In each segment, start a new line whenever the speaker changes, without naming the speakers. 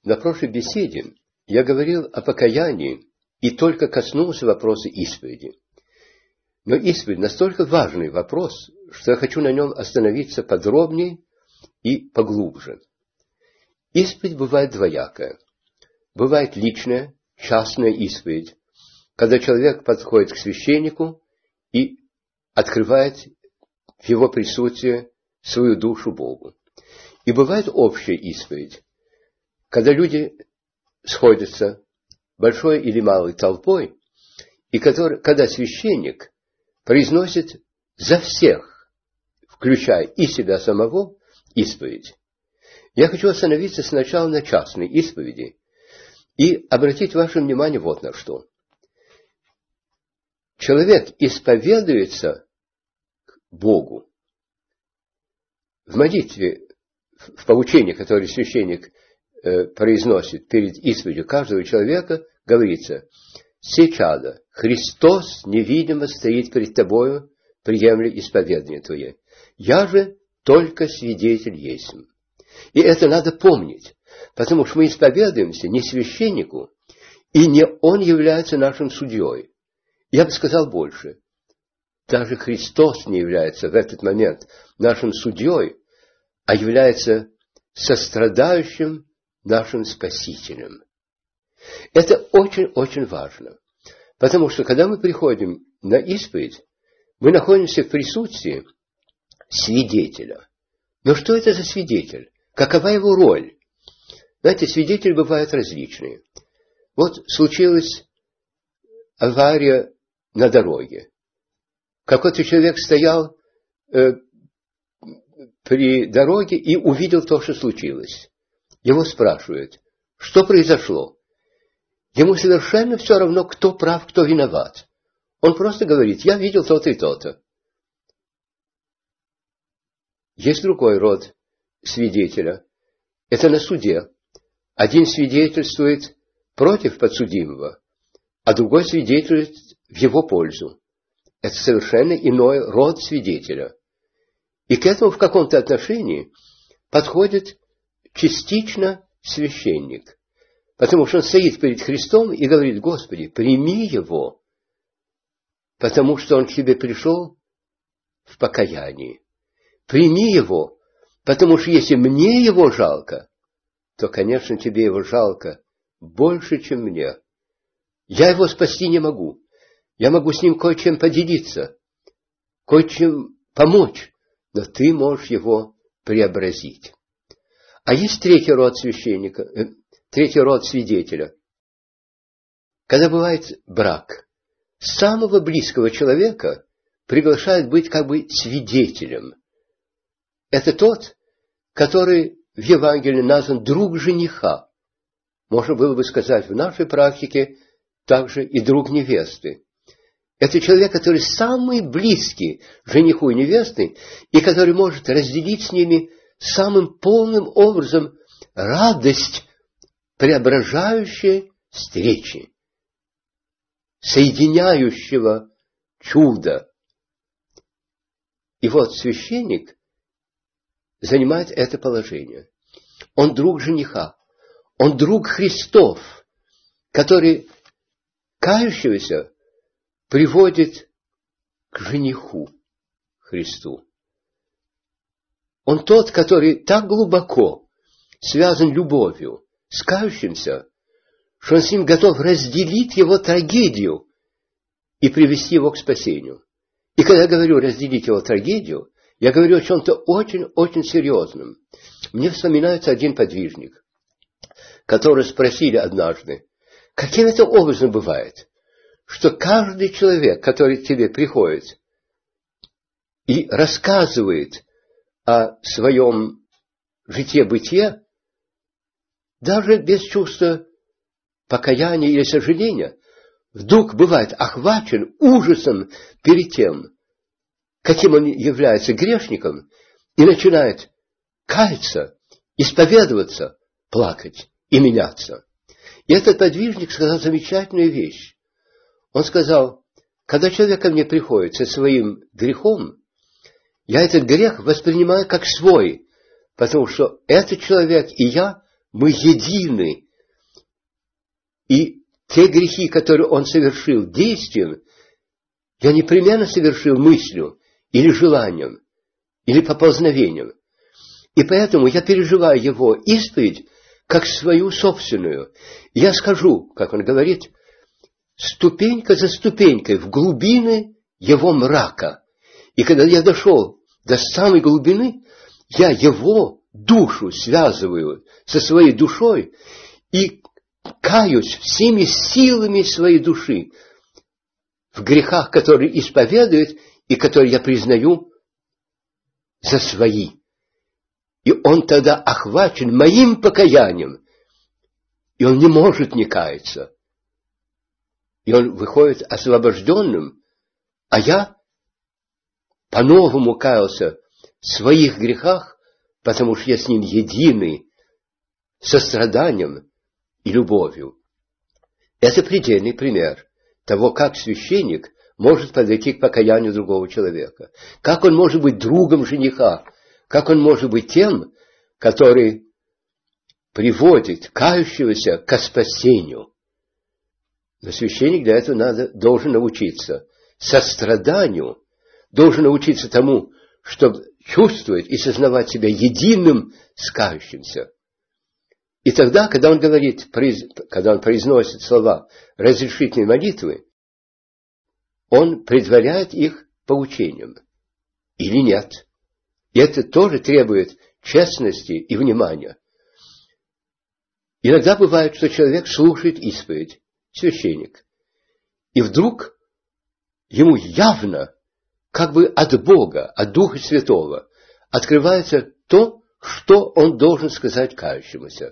На прошлой беседе я говорил о покаянии и только коснулся вопроса исповеди. Но исповедь настолько важный вопрос, что я хочу на нем остановиться подробнее и поглубже. Исповедь бывает двоякая. Бывает личная, частная исповедь, когда человек подходит к священнику и открывает в его присутствии свою душу Богу. И бывает общая исповедь, когда люди сходятся большой или малой толпой, и когда священник произносит за всех, включая и себя самого, исповедь. Я хочу остановиться сначала на частной исповеди и обратить ваше внимание вот на что. Человек исповедуется Богу в молитве, в поучении, которое священник произносит перед исповедью каждого человека, говорится: «Се чадо, Христос невидимо стоит перед тобою, приемля исповедание твое. Я же только свидетель есть». И это надо помнить, потому что мы исповедуемся не священнику, и не он является нашим судьей. Я бы сказал больше. Даже Христос не является в этот момент нашим судьей, а является сострадающим нашим Спасителем. Это очень-очень важно, потому что когда мы приходим на исповедь, мы находимся в присутствии свидетеля. Но что это за свидетель? Какова его роль? Знаете, свидетели бывают различные. Вот случилась авария на дороге. Какой-то человек стоял при дороге и увидел то, что случилось. Его спрашивают, что произошло? Ему совершенно все равно, кто прав, кто виноват. Он просто говорит: я видел то-то и то-то. Есть другой род свидетеля. Это на суде. Один свидетельствует против подсудимого, а другой свидетельствует в его пользу. Это совершенно иной род свидетеля. И к этому в каком-то отношении подходит частично священник. Потому что он стоит перед Христом и говорит: Господи, прими его, потому что он к тебе пришел в покаянии. Прими его, потому что если мне его жалко, то, конечно, тебе его жалко больше, чем мне. Я его спасти не могу. Я могу с ним кое-чем поделиться, кое-чем помочь, но ты можешь его преобразить. А есть третий род священника, третий род свидетеля. Когда бывает брак, самого близкого человека приглашают быть как бы свидетелем. Это тот, который в Евангелии назван друг жениха. Можно было бы сказать в нашей практике также и друг невесты. Это человек, который самый близкий жениху и невесты, и который может разделить с ними самым полным образом радость преображающей встречи, соединяющего чуда. И вот священник занимает это положение. Он друг жениха, он друг Христов, который кающегося приводит к жениху Христу. Он тот, который так глубоко связан любовью с кающимся, что он с ним готов разделить его трагедию и привести его к спасению. И когда я говорю разделить его трагедию, я говорю о чем-то очень-очень серьезном. Мне вспоминается один подвижник, которого спросили однажды, каким это образом бывает, что каждый человек, который к тебе приходит и рассказывает о своем житье-бытие, даже без чувства покаяния или сожаления, вдруг бывает охвачен ужасом перед тем, каким он является грешником, и начинает каяться, исповедоваться, плакать и меняться. И этот подвижник сказал замечательную вещь. Он сказал: когда человек ко мне приходит со своим грехом, я этот грех воспринимаю как свой, потому что этот человек и я, мы едины. И те грехи, которые он совершил действием, я непременно совершил мыслью или желанием, или поползновением. И поэтому я переживаю его исповедь как свою собственную. Я скажу, как он говорит, ступенька за ступенькой в глубины его мрака. И когда я дошел до самой глубины, я его душу связываю со своей душой и каюсь всеми силами своей души в грехах, которые исповедует и которые я признаю за свои. И он тогда охвачен моим покаянием, и он не может не каяться. И он выходит освобожденным, а я по-новому каялся в своих грехах, потому что я с ним единый состраданием и любовью. Это предельный пример того, как священник может подойти к покаянию другого человека. Как он может быть другом жениха, как он может быть тем, который приводит кающегося к спасению. Но священник для этого должен научиться состраданию, должен научиться тому, чтобы чувствовать и сознавать себя единым с кающимся. И тогда, когда он говорит, когда он произносит слова разрешительной молитвы, он предваряет их поучением. Или нет. И это тоже требует честности и внимания. Иногда бывает, что человек слушает исповедь, священник, и вдруг ему явно, как бы от Бога, от Духа Святого, открывается то, что он должен сказать кающемуся.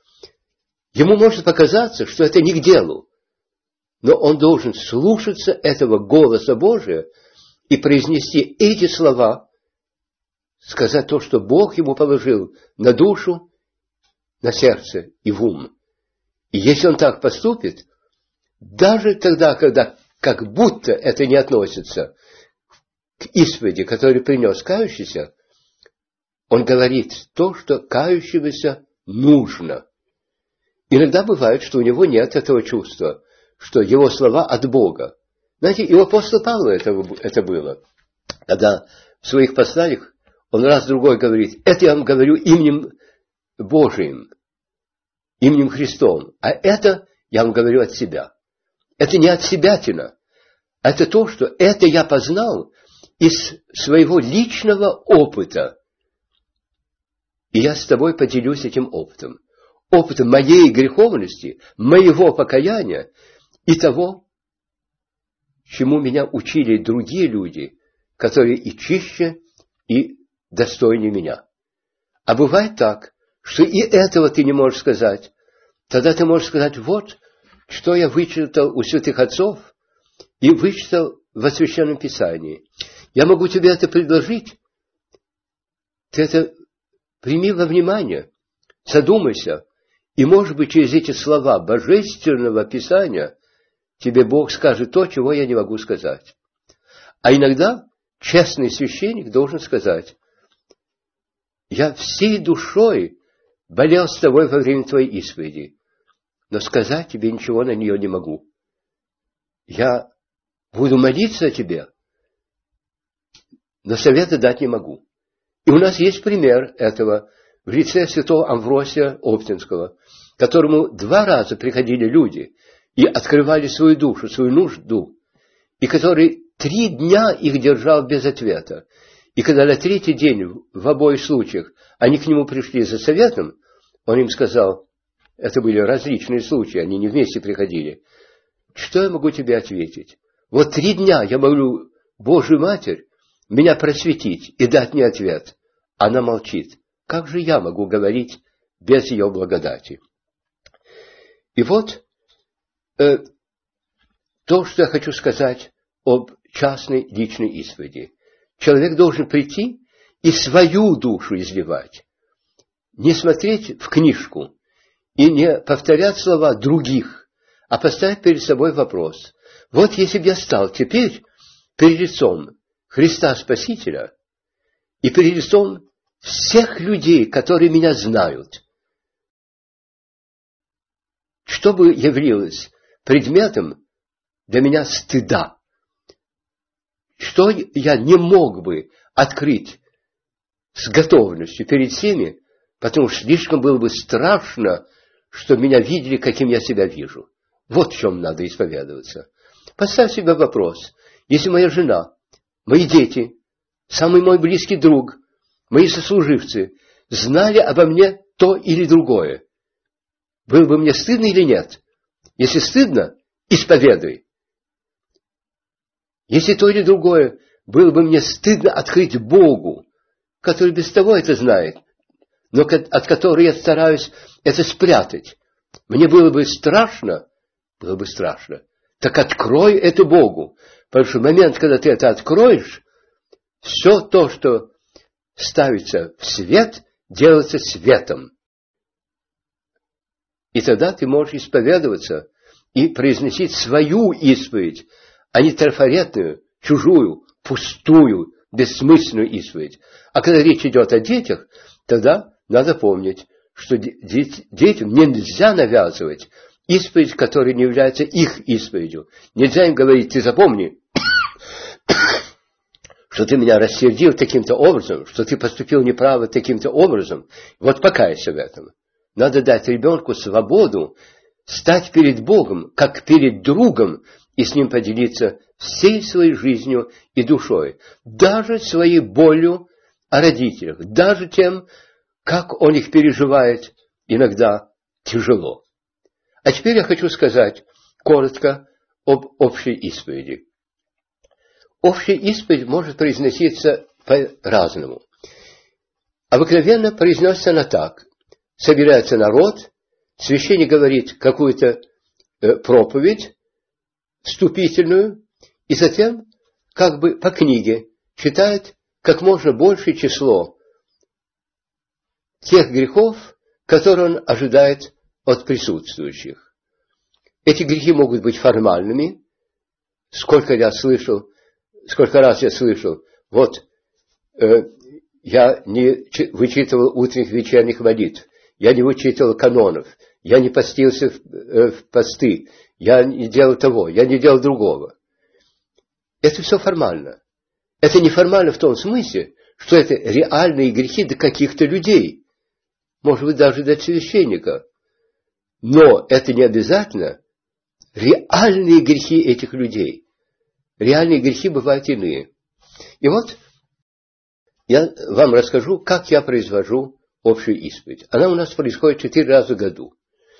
Ему может показаться, что это не к делу, но он должен слушаться этого голоса Божия и произнести эти слова, сказать то, что Бог ему положил на душу, на сердце и в ум. И если он так поступит, даже тогда, когда как будто это не относится к исповеди, которую принес кающийся, он говорит то, что кающемуся нужно. Иногда бывает, что у него нет этого чувства, что его слова от Бога. Знаете, и у апостола Павла это было. Когда в своих посланиях он раз-другой говорит, это я вам говорю именем Божиим, именем Христом, а это я вам говорю от себя. Это не от себятина, это то, что это я познал из своего личного опыта. И я с тобой поделюсь этим опытом. Опытом моей греховности, моего покаяния и того, чему меня учили другие люди, которые и чище, и достойнее меня. А бывает так, что и этого ты не можешь сказать. Тогда ты можешь сказать, вот, что я вычитал у святых отцов и вычитал в Священном Писании. Я могу тебе это предложить. Ты это прими во внимание, задумайся. И, может быть, через эти слова Божественного Писания тебе Бог скажет то, чего я не могу сказать. А иногда честный священник должен сказать, я всей душой болел с тобой во время твоей исповеди, но сказать тебе ничего на нее не могу. Я буду молиться о тебе, но совета дать не могу. И у нас есть пример этого в лице святого Амвросия Оптинского, к которому 2 раза приходили люди и открывали свою душу, свою нужду, и который 3 дня их держал без ответа. И когда на 3-й день, в обоих случаях, они к нему пришли за советом, он им сказал, это были различные случаи, они не вместе приходили, что я могу тебе ответить? Вот 3 дня я молю Божию Матерь меня просветить и дать мне ответ. Она молчит. Как же я могу говорить без ее благодати? И вот то, что я хочу сказать об частной личной исповеди. Человек должен прийти и свою душу изливать. Не смотреть в книжку и не повторять слова других, а поставить перед собой вопрос. Вот если бы я стал теперь перед лицом Христа Спасителя и перед лицом всех людей, которые меня знают, что бы явилось предметом для меня стыда, что я не мог бы открыть с готовностью перед всеми, потому что слишком было бы страшно, что меня видели, каким я себя вижу. Вот в чем надо исповедоваться. Поставь себе вопрос. Если моя жена, мои дети, самый мой близкий друг, мои сослуживцы знали обо мне то или другое, было бы мне стыдно или нет? Если стыдно, исповедуй. Если то или другое, было бы мне стыдно открыть Богу, который без того это знает, но от которого я стараюсь это спрятать. Мне было бы страшно, так открой это Богу, потому что в момент, когда ты это откроешь, все то, что ставится в свет, делается светом. И тогда ты можешь исповедоваться и произносить свою исповедь, а не трафаретную, чужую, пустую, бессмысленную исповедь. А когда речь идет о детях, тогда надо помнить, что детям нельзя навязывать исповедь, которая не является их исповедью. Нельзя им говорить: ты запомни, что ты меня рассердил таким-то образом, что ты поступил неправо таким-то образом. Вот покайся в этом. Надо дать ребенку свободу стать перед Богом, как перед другом, и с ним поделиться всей своей жизнью и душой, даже своей болью о родителях, даже тем, как он их переживает иногда тяжело. А теперь я хочу сказать коротко об общей исповеди. Общая исповедь может произноситься по-разному. Обыкновенно произносится она так. Собирается народ, священник говорит какую-то проповедь вступительную, и затем, как бы по книге, читает как можно большее число тех грехов, которые он ожидает от присутствующих. Эти грехи могут быть формальными. Сколько раз я слышал, вот, я не вычитывал утренних вечерних молитв, я не вычитывал канонов, я не постился в посты, я не делал того, я не делал другого. Это все формально. Это не формально в том смысле, что это реальные грехи до каких-то людей, может быть, даже до священника. Но это не обязательно реальные грехи этих людей. Реальные грехи бывают иные. И вот я вам расскажу, как я произвожу общую исповедь. Она у нас происходит 4 раза в году.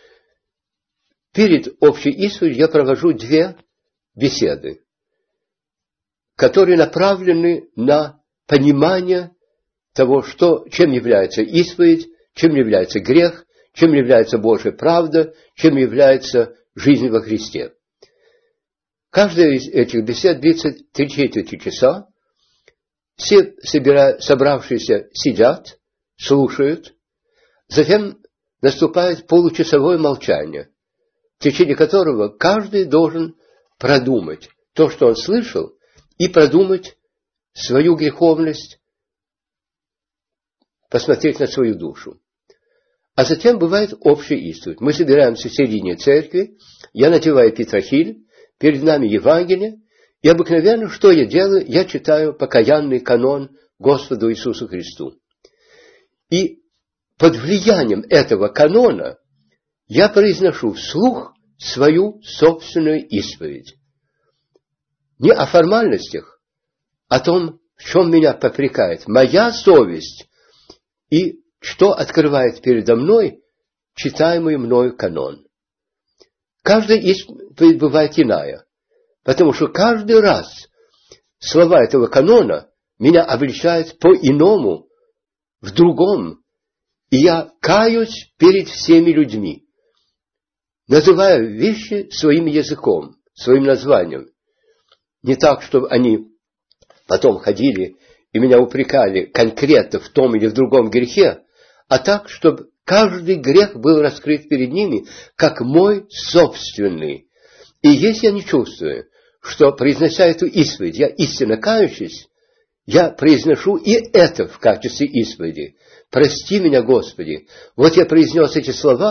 Перед общей исповедью я провожу 2 беседы, которые направлены на понимание того, чем является исповедь, чем является грех, чем является Божья правда, чем является жизнь во Христе. Каждая из этих бесед длится 3/4 часа. Все собравшиеся сидят, слушают. Затем наступает получасовое молчание, в течение которого каждый должен продумать то, что он слышал, и продумать свою греховность, посмотреть на свою душу. А затем бывает общая исповедь. Мы собираемся в середине церкви, я надеваю петрохиль, перед нами Евангелие, и обыкновенно, что я делаю? Я читаю покаянный канон Господу Иисусу Христу. И под влиянием этого канона я произношу вслух свою собственную исповедь. Не о формальностях, о том, в чем меня попрекает моя совесть, и что открывает передо мной читаемый мною канон. Каждая исповедь бывает иная, потому что каждый раз слова этого канона меня обличают по-иному, в другом, и я каюсь перед всеми людьми, называя вещи своим языком, своим названием. Не так, чтобы они потом ходили и меня упрекали конкретно в том или в другом грехе, а так, чтобы каждый грех был раскрыт перед ними, как мой собственный. И если я не чувствую, что, произнося эту исповедь, я истинно кающийся, я произношу и это в качестве исповеди. Прости меня, Господи. Вот я произнес эти слова,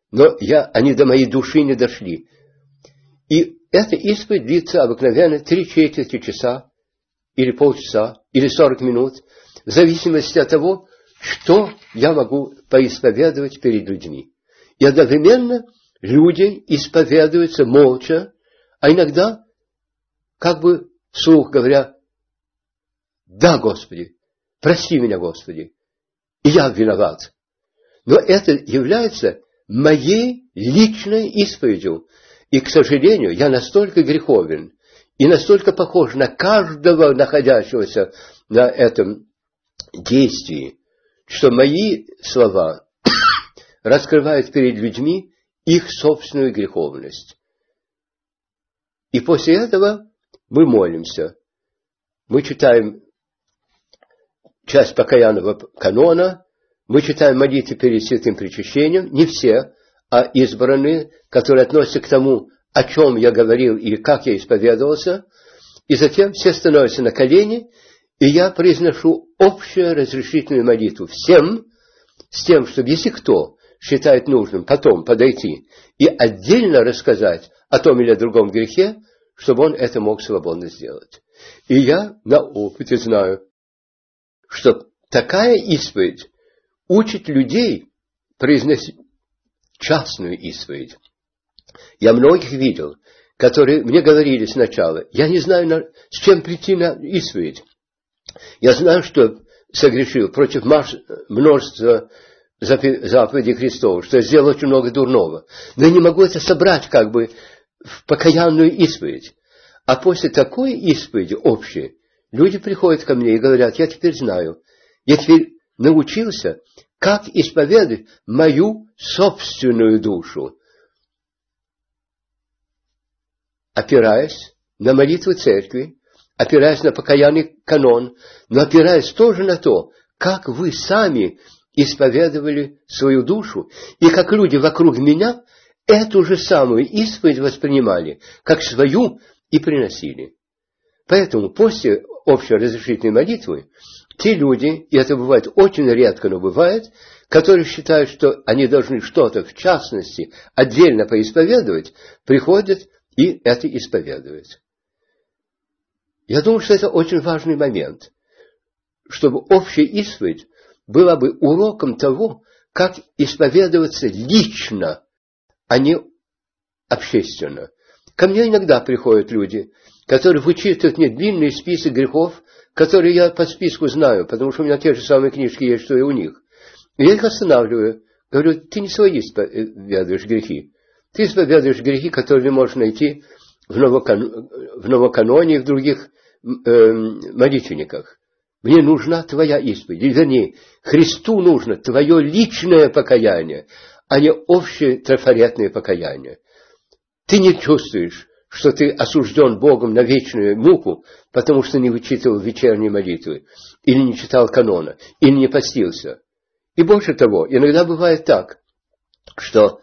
но они до моей души не дошли. И эта исповедь длится обыкновенно 3/4 часа, или полчаса, или 40 минут, в зависимости от того, что я могу поисповедовать перед людьми. И одновременно люди исповедуются молча, а иногда, как бы вслух говоря: «Да, Господи, прости меня, Господи, и я виноват». Но это является моей личной исповедью. И, к сожалению, я настолько греховен и настолько похож на каждого находящегося на этом действии, что мои слова раскрывают перед людьми их собственную греховность. И после этого мы молимся. Мы читаем часть покаянного канона, мы читаем молитвы перед святым причащением, не все, а избранные, которые относятся к тому, о чем я говорил или как я исповедовался, и затем все становятся на колени, и я произношу общую разрешительную молитву всем, с тем, чтобы если кто считает нужным потом подойти и отдельно рассказать о том или другом грехе, чтобы он это мог свободно сделать. И я на опыте знаю, что такая исповедь учит людей произносить частную исповедь. Я многих видел, которые мне говорили сначала: я не знаю, с чем прийти на исповедь. Я знаю, что согрешил против множества заповедей Христовых, что я сделал очень много дурного, но я не могу это собрать как бы в покаянную исповедь. А после такой исповеди общей люди приходят ко мне и говорят: я теперь знаю, я теперь научился, как исповедать мою собственную душу, опираясь на молитву церкви, опираясь на покаянный канон, но опираясь тоже на то, как вы сами исповедовали свою душу, и как люди вокруг меня эту же самую исповедь воспринимали, как свою, и приносили. Поэтому после общей разрешительной молитвы те люди, и это бывает очень редко, но бывает, которые считают, что они должны что-то в частности отдельно поисповедовать, приходят и это исповедуют. Я думаю, что это очень важный момент, чтобы общая исповедь была бы уроком того, как исповедоваться лично, а не общественно. Ко мне иногда приходят люди, которые вычитывают мне длинный список грехов, которые я по списку знаю, потому что у меня те же самые книжки есть, что и у них. И я их останавливаю, говорю: ты не свои исповедуешь грехи. Ты исповедуешь грехи, которые не можешь найти в Новоканоне и в других молитвенниках. Мне нужна твоя исповедь. Или, вернее, Христу нужно твое личное покаяние, а не общее трафаретное покаяние. Ты не чувствуешь, что ты осужден Богом на вечную муку, потому что не вычитывал вечерние молитвы, или не читал канона, или не постился. И больше того, иногда бывает так, что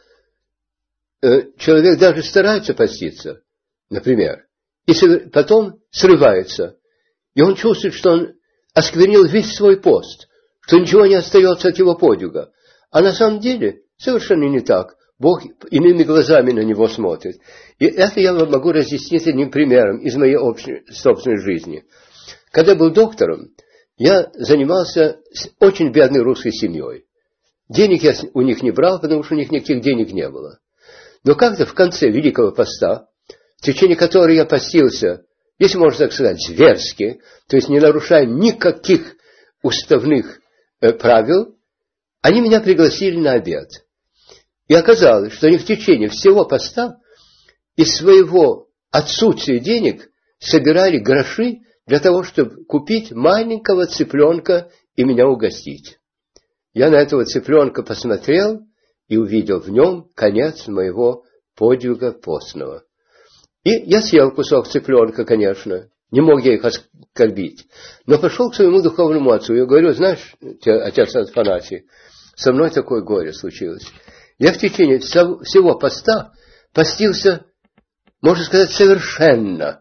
человек даже старается поститься, например, и потом срывается, и он чувствует, что он осквернил весь свой пост, что ничего не остается от его подвига. А на самом деле совершенно не так. Бог иными глазами на него смотрит. И это я могу разъяснить одним примером из моей собственной жизни. Когда был доктором, я занимался очень бедной русской семьей. Денег я у них не брал, потому что у них никаких денег не было. Но как-то в конце Великого Поста, в течение которого я постился, если можно так сказать, зверски, то есть не нарушая никаких уставных правил, они меня пригласили на обед. И оказалось, что они в течение всего поста из своего отсутствия денег собирали гроши для того, чтобы купить маленького цыпленка и меня угостить. Я на этого цыпленка посмотрел и увидел в нем конец моего подвига постного. И я съел кусок цыпленка, конечно, не мог я их оскорбить, но пошел к своему духовному отцу и говорю: знаешь, отец Афанасий, со мной такое горе случилось. Я в течение всего поста постился, можно сказать, совершенно.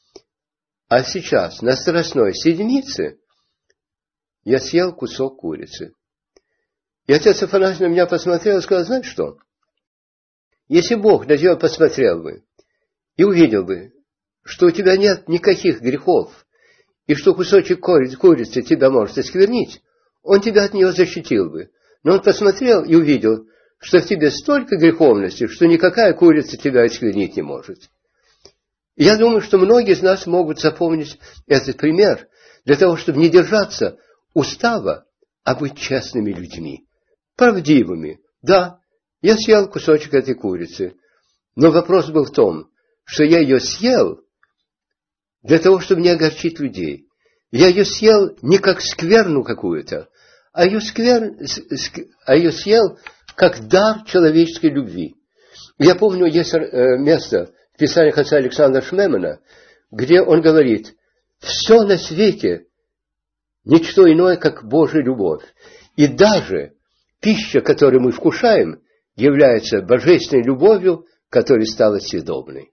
А сейчас на Страстной Седмице я съел кусок курицы. И отец Афанасий на меня посмотрел и сказал: знаешь что, Если Бог на тебя посмотрел бы и увидел бы, что у тебя нет никаких грехов, и что кусочек курицы тебя может осквернить, Он тебя от нее защитил бы. Но Он посмотрел и увидел, что в тебе столько греховности, что никакая курица тебя осквернить не может. Я думаю, что многие из нас могут запомнить этот пример для того, чтобы не держаться устава, а быть честными людьми, правдивыми. Да, я съел кусочек этой курицы, но вопрос был в том, что я ее съел для того, чтобы не огорчить людей. Я ее съел не как скверну какую-то, а ее съел как дар человеческой любви. Я помню, есть место в Писаниях отца Александра Шмемана, где он говорит: все на свете ничто иное, как Божья любовь. И даже пища, которую мы вкушаем, является божественной любовью, которая стала съедобной.